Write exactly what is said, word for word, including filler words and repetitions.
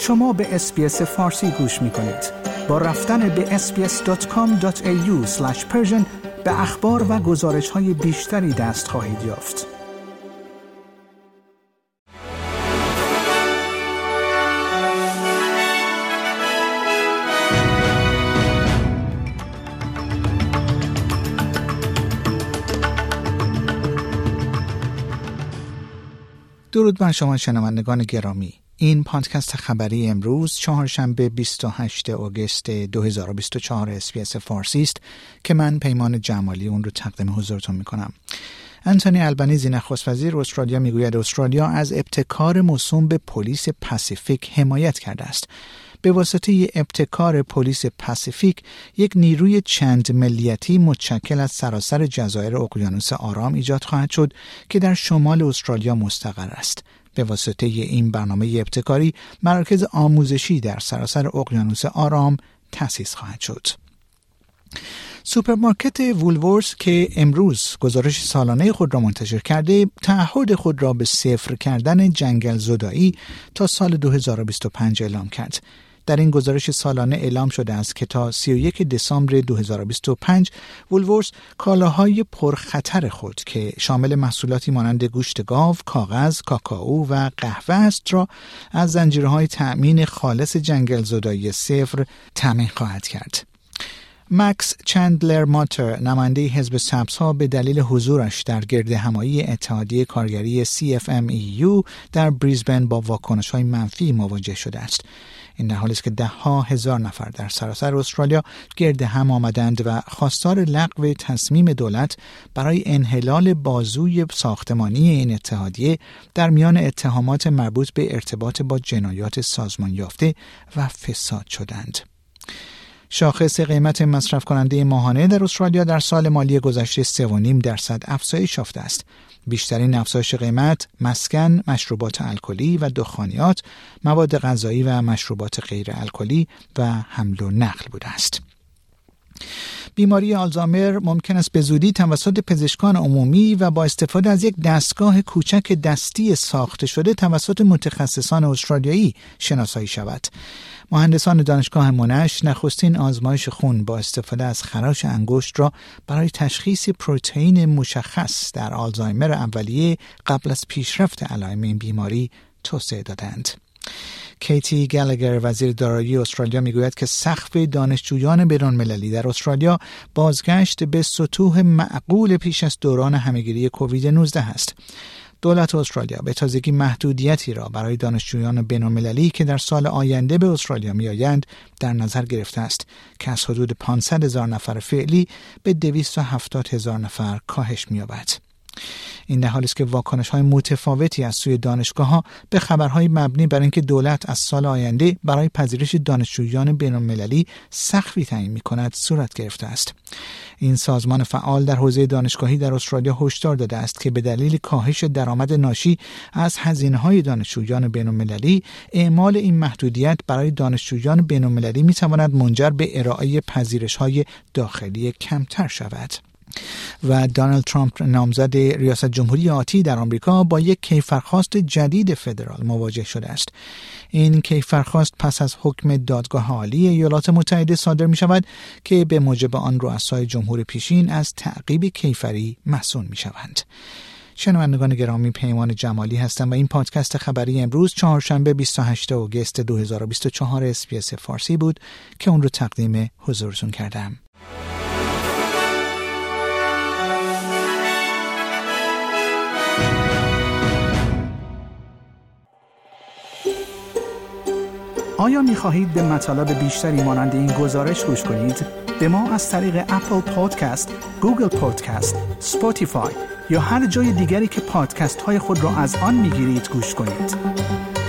شما به اس‌بی‌اس فارسی گوش می‌کنید. با رفتن به اس بی اس دات کام دات ای یو اسلش پرشن به اخبار و گزارش‌های بیشتری دست خواهید یافت. درود بر شما شنوندگان گرامی. این پادکست خبری امروز چهارشنبه بیست و هشتم آگوست دو هزار و بیست و چهار اس‌بی‌اس فارسی است که من پیمان جمالی اون رو تقدیم حضورتون میکنم. انتونی البنیزی نخست وزیر استرالیا میگوید استرالیا از ابتکار موسوم به پلیس پاسیفیک حمایت کرده است. به واسطه ابتکار پلیس پاسیفیک یک نیروی چند ملیتی متشکل از سراسر جزایر اقیانوس آرام ایجاد خواهد شد که در شمال استرالیا مستقر است. به واسطه این برنامه ابتکاری مراکز آموزشی در سراسر اقیانوس آرام تأسیس خواهد شد. سوپرمارکت وولورث که امروز گزارش سالانه خود را منتشر کرده، تعهد خود را به صفر کردن جنگل زدایی تا سال دو هزار و بیست و پنج اعلام کرد. در این گزارش سالانه اعلام شده است که تا سی و یکم دسامبر دو هزار و بیست و پنج وولورث کالاهای پرخطر خود که شامل محصولاتی مانند گوشت گاو، کاغذ، کاکائو و قهوه است را از زنجیرهای تأمین خالص جنگل زدایی صفر تأمین خواهد کرد. مکس چندلر ماتر نماینده حزب سبزها به دلیل حضورش در گردهمایی اتحادیه کارگری سی اف ام ای یو در بریزبن با واکنش‌های منفی مواجه شده است. این در حالی است که ده ها هزار نفر در سراسر استرالیا گرد هم آمدند و خواستار لغو تصمیم دولت برای انحلال بازوی ساختمانی این اتحادیه در میان اتهامات مربوط به ارتباط با جنایات سازمان یافته و فساد شدند. شاخص قیمت مصرف کننده ماهانه در استرالیا در سال مالی گذشته سه و نیم درصد افزایش یافته است. بیشترین افزایش قیمت مسکن، مشروبات الکلی و دخانیات، مواد غذایی و مشروبات غیر الکلی و حمل و نقل بوده است. بیماری آلزایمر ممکن است به زودی توسط پزشکان عمومی و با استفاده از یک دستگاه کوچک دستی ساخته شده توسط متخصصان استرالیایی شناسایی شود. مهندسان دانشگاه مونش نخستین آزمایش خون با استفاده از خراش انگشت را برای تشخیص پروتئین مشخص در آلزایمر اولیه قبل از پیشرفت علائم این بیماری توسعه دادند. کیتی گالگر وزیر دارایی استرالیا میگوید که سقف دانشجویان بین‌المللی در استرالیا بازگشت به سطوح معقول پیش از دوران همهگیری کووید نوزده است. دولت استرالیا به تازگی محدودیتی را برای دانشجویان بین‌المللی که در سال آینده به استرالیا میآیند در نظر گرفته است که از حدود پانصد هزار نفر فعلی به دویست و هفتاد هزار نفر کاهش می‌یابد. این در حالی است که واکنش‌های متفاوتی از سوی دانشگاه‌ها به خبرهای مبنی بر اینکه دولت از سال آینده برای پذیرش دانشجویان بین‌المللی سقفی تعیین می‌کند صورت گرفته است. این سازمان فعال در حوزه دانشگاهی در استرالیا هشدار داده است که به دلیل کاهش درآمد ناشی از هزینه‌های دانشجویان بین‌المللی، اعمال این محدودیت برای دانشجویان بین‌المللی می‌تواند منجر به ارائه پذیرش‌های داخلی کمتر شود. و دونالد ترامپ نامزد ریاست جمهوری آتی در آمریکا با یک کیفرخواست جدید فدرال مواجه شده است. این کیفرخواست پس از حکم دادگاه عالی ایالات متحده صادر می شود که به موجب آن رؤسای جمهور پیشین از تعقیب کیفری محصون می شوند. شنوندگان گرامی، پیمان جمالی هستم و این پادکست خبری امروز چهارشنبه بیست و هشتم آگوست دو هزار و بیست و چهار اس‌بی‌اس فارسی بود که اون رو تقدیم حضورتون کردم. آیا می خواهید به مطالب بیشتری مانند این گزارش گوش کنید؟ به ما از طریق اپل پادکست، گوگل پادکست، اسپاتیفای یا هر جای دیگری که پادکست های خود را از آن می گیرید گوش کنید.